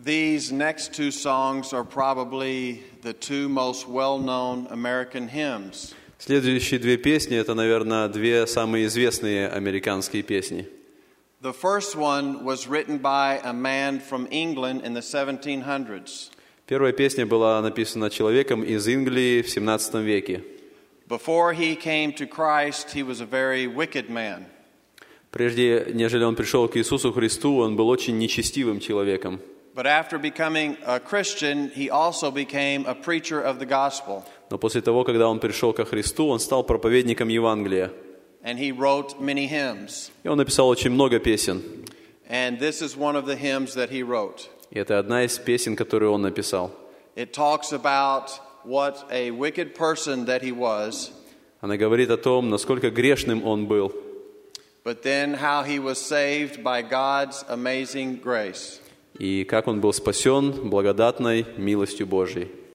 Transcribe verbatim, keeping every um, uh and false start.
These next two songs are probably the two most well-known American hymns. Следующие две песни — это, наверное, две самые известные американские песни. The first one was written by a man from England in the seventeen hundreds. Первая песня была написана человеком из Англии в семнадцатом веке. Before he came to Christ, he was a very wicked man. Прежде, нежели он пришел к Иисусу Христу, он был очень нечестивым человеком. But after becoming a Christian, he also became a preacher of the gospel. Но после того, когда он пришел ко Христу, он стал проповедником Евангелия. And he wrote many hymns. И он написал очень много песен. And this is one of the hymns that he wrote. И это одна из песен, которую он написал. It talks about what a wicked person that he was. Она говорит о том, насколько грешным он был. But then how he was saved by God's amazing grace. И как он был спасен благодатной милостью Божьей.